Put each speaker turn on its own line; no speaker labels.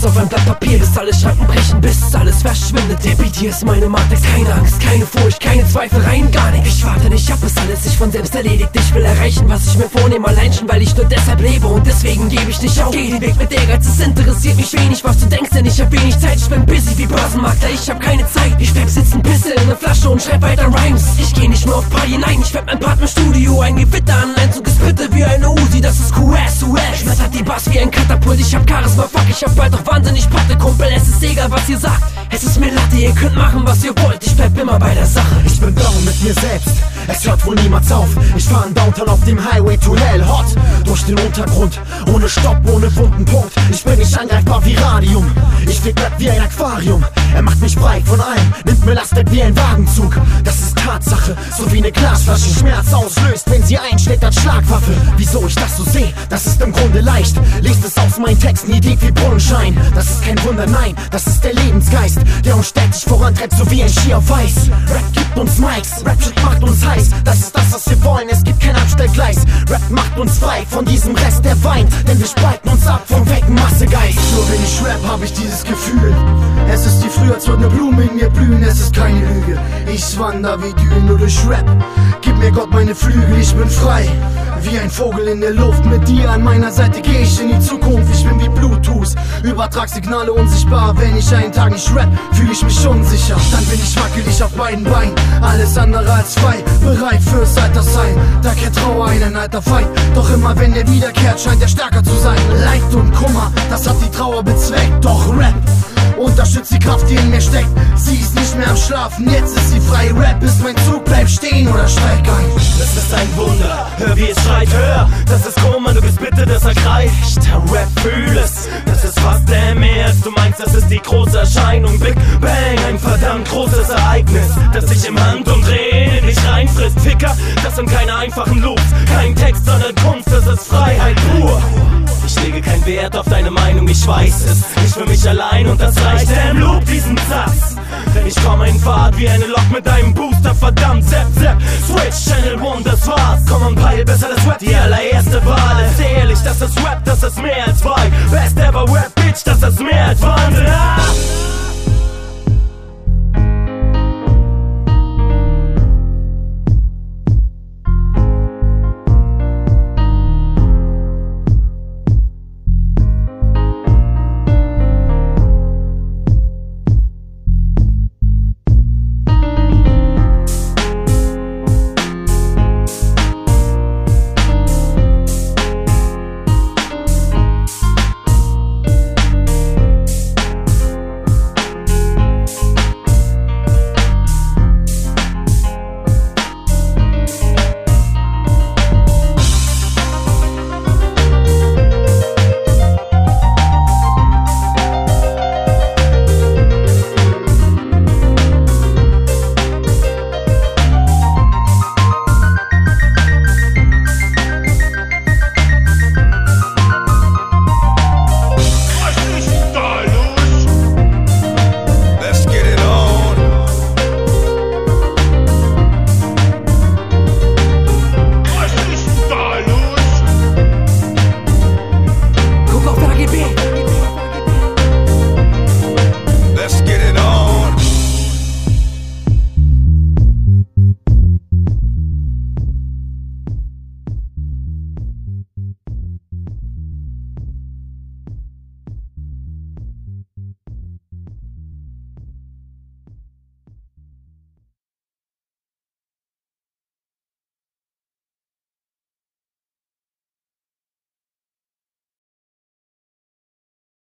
alles auf ein Blatt Papier, bis alle Schranken brechen, bis alles verschwindet. Der Beat hier ist meine Matrix, keine Angst, keine Furcht, keine Zweifel, rein gar nicht. Ich warte nicht ab, bis alles sich von selbst erledigt. Ich will erreichen, was ich mir vornehme, allein schon, weil ich nur deshalb lebe und deswegen gebe ich nicht auf. Geh den Weg mit Ehrgeiz, es interessiert mich wenig, was du denkst, denn ich hab wenig Zeit. Ich bin busy wie Börsenmakler, ich hab keine Zeit. Ich schwepp sitzen Pisse in ne Flasche und schreib weiter Rhymes. Ich geh nicht nur auf Party, nein, ich schwepp mein Part im Studio. Ein Gewitter an Einzug ist bitte wie eine Uzi, das ist QS. Schmettert die Bass wie ein Katapult, ich hab Charisma, fuck, ich hab bald doch wahnsinnig Patte, Kumpel. Es ist egal, was ihr sagt, es ist mir Latte, ihr könnt machen, was ihr wollt, ich bleib immer bei der Sache.
Ich bin down mit mir selbst, es hört wohl niemals auf. Ich fahr in Downtown auf dem Highway to Hell, hot durch den Untergrund, ohne Stopp, ohne wunden Punkt. Ich bin nicht angreifbar wie Radium, ich flieg Rap wie ein Aquarium. Er macht mich frei von allem, nimmt mir Last weg wie ein Wagenzug. Das ist Tatsache, so wie eine Glasflasche Schmerz auslöst, wenn sie einschlägt als Schlagwaffe. Wieso ich das so sehe, das ist im Grunde leicht. Lest es aus meinen Texten, die dick wie Brunnenschein. Das ist kein Wunder, nein, das ist der Lebensgeist, der uns stetig vorantreibt, so wie ein Ski auf Eis. Rap gibt uns Mikes, Rap-Shit macht uns heiß. Das ist das, was wir wollen, es gibt kein Abstellgleis. Rap macht uns frei von diesem Rest, der weint, denn wir spalten uns ab vom wecken Massegeist.
Nur wenn ich rap, hab ich dieses Gefühl. Es ist wie früher, als würde ne Blume in mir blühen. Es ist keine Lüge, ich wander wie Dünen nur durch Rap. Gib mir Gott meine Flügel, ich bin frei wie ein Vogel in der Luft. Mit dir an meiner Seite geh ich in die Zukunft. Ich bin wie Bluetooth, Übertragssignale unsichtbar. Wenn ich einen Tag nicht rap, fühl ich mich unsicher. Dann bin ich wackelig auf beiden Beinen, alles andere als frei, bereit fürs Alterssein. Da kehrt Trauer ein, ein alter Feind, doch immer wenn er wiederkehrt, scheint er stärker zu sein. Leid und Kummer, das hat die Trauer bezweckt. Doch Rap unterstützt die Kraft, die in mir steckt. Sie ist nicht mehr am Schlafen, jetzt ist sie frei. Rap ist mein Zug, bleib stehen oder steig ein.
Das ist ein Wunder, hör wie es schreit, hör. Das ist Kummer, du bist bitte, das ergreift. Rap, fühl es, das ist fast mehr als du meinst. Das ist die große Erscheinung, Big Bang, ein verdammt großes Ereignis, das sich im Handumdrehen in dich reinfrisst. Ficker, das sind keine einfachen Loops, kein Text, sondern Kunst, das ist Freiheit pur. Ich lege keinen Wert auf deine Meinung, ich weiß es, nicht für mich allein und das reicht. Damn, loop diesen Satz, denn ich komme in Fahrt wie eine Lok mit einem Booster, verdammt, zap, zap, Switch, Channel 1, das war's. Komm und peil, besser das Rap, die allererste Wahl. Ist ehrlich, das ist Rap, das ist mehr als frei. Best ever Rap, Bitch, das ist mehr als Wahnsinn.